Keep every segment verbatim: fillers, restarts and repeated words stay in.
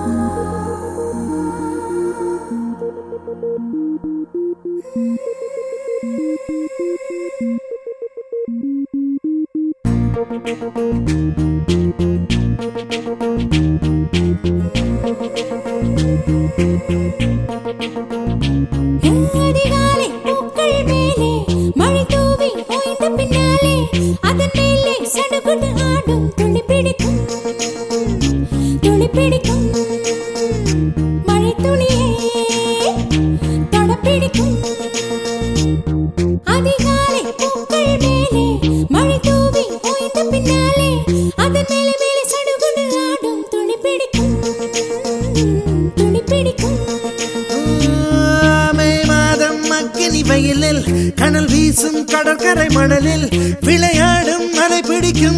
அதிகாலை பூக்கள் மேலே மழை தூவி ஓய்ந்த பின்னாலே அதன் மேலே சடுகுடு ஆடும் துளி பிடிக்கும் துளி பிடிக்கும் மழை துளியே தொட பிடிக்கும். அதிகாலை பூக்கள் மேலே மழை தூவி ஓய்ந்த பின்னாலே அதன் மேலே மேலே சடுகுடு ஆடும் துளி பிடிக்கும் துளி பிடிக்கும். வயலில் கனல் வீசும் கடற்கரை மணலில் விளையாடும் மலை பிடிக்கும்.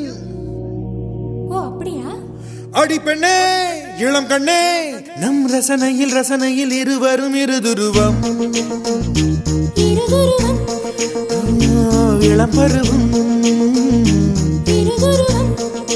ஓ அப்படியா? அடி பெண்ணே இளம் கண்ணே நம் ரசனையில் ரசனையில் இருவரும் இருதுருவம் இருதுருவம் இளம் பருவம் இருதுருவம்.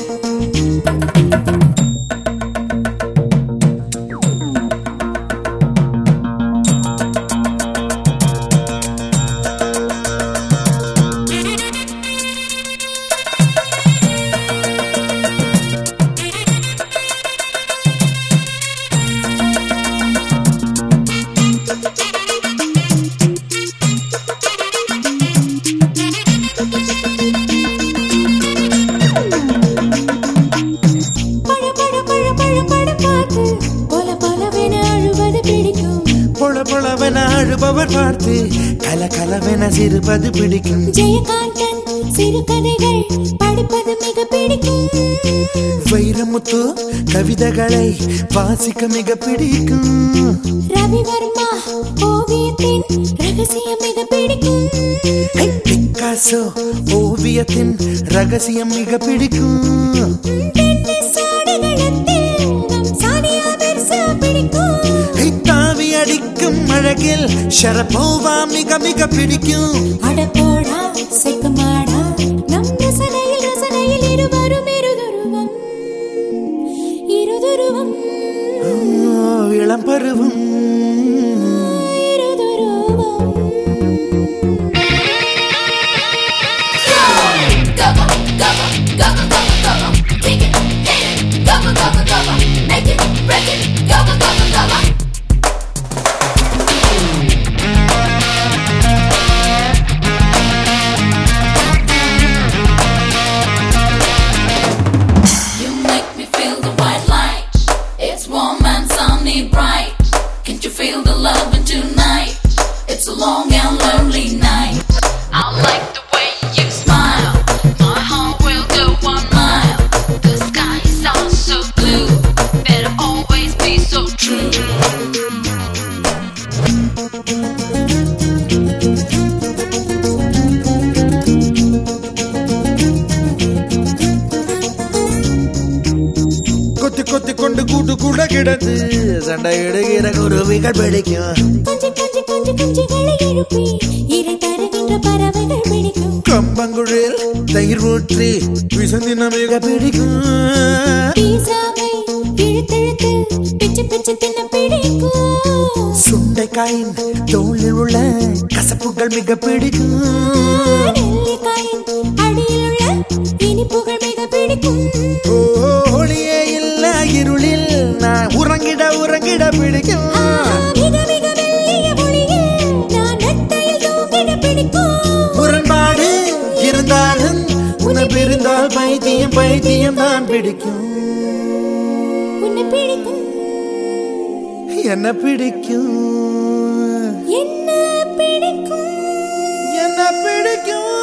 அழுபவர் பார்த்து கல கலவென சிறுபது பிடிக்கும். ஜெயகாந்தன் சிறுகதைகள் படிப்பது மிக பிடிக்கும். வைரமுத்து கவிதைகளை வாசிக்க மிக பிடிக்கும். ரவிவர்மா ஓவியத்தின் ரகசியம் மிக பிடிக்கும். பிக்காசோ ஓவியத்தின் ரகசியம் மிக பிடிக்கும். அடிக்கும் அழகில் ஷரபோவா மிக மிக பிடிக்கும். அடப்போடா செக்குமாடா நம் ரசனையில் ரசனையில் இருவரும் இருதுருவம் இருதுருவம் இளம் பருவம் long and lonely night. I like the way you smile. My heart will go one mile. The sky is all so blue. Better always be so true. கொத்தி கொத்தி கொண்டு கூட்டு கூட கிடந்து சண்டை இடுகிற குருவிகள் பிடிக்கும். கம்பங்குழில் தயிர் ஊற்றி விசந்தின மிக பிடிக்கும். சுண்டைக்காயின் தோளில் உள்ள கசப்புகள் மிக பிடிக்கும். ஒளியே இல்ல இருளில் நான் உறங்கிட உறங்கிட பிடிக்கும். முரண்பாடு இருந்தாலும் உன்னை பிரிந்தால் பைத்தியம் பைத்தியம் தான் பிடிக்கும். என்ன பிடிக்கும் என்ன பிடிக்கும் என்ன பிடிக்கும்